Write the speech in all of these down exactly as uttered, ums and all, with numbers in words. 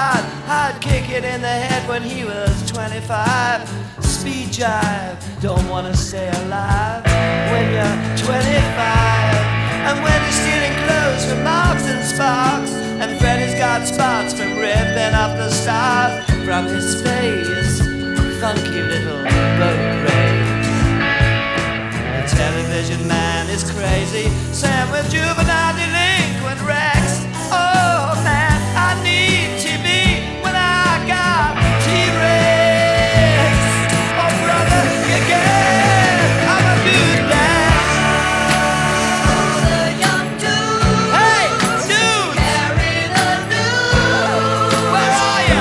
hard, hard kick it in the head when he was twenty-five. Speed jive, don't wanna stay alive when you're twenty-five. And when you're stealing clothes from Marks and Sparks, and Freddy's got spots from ripping up the stars from his face, funky little boat race. The television man is crazy, Sam with juvenile delinquent Rex. Oh man, I need T V when I got T-Rex. Oh brother, you get, I'm a good lad. Oh, the young dude. Hey, dude, Carry the news. where are you?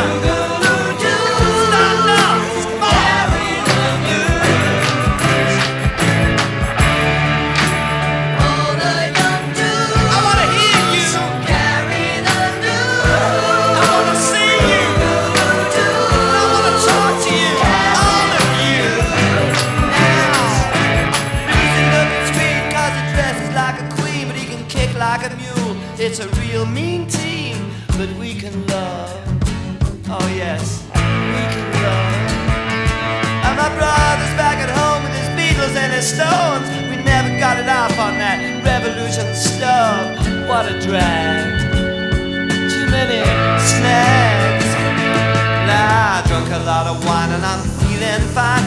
Stand up, come on. Carry the news. Oh, the young dude. I wanna hear you, Carry the news. I wanna see you, I wanna talk to you, all of you. Now, he's looking sweet 'cause he dresses like a queen, but he can kick like a mule. It's a real mean team, but we can love. Oh yes, we can love. And my brother's back at home with his Beatles and his Stones. We never got it off on that revolution stuff. What a drag. Too many snags. Nah, I drunk a lot of wine and I'm feeling fine.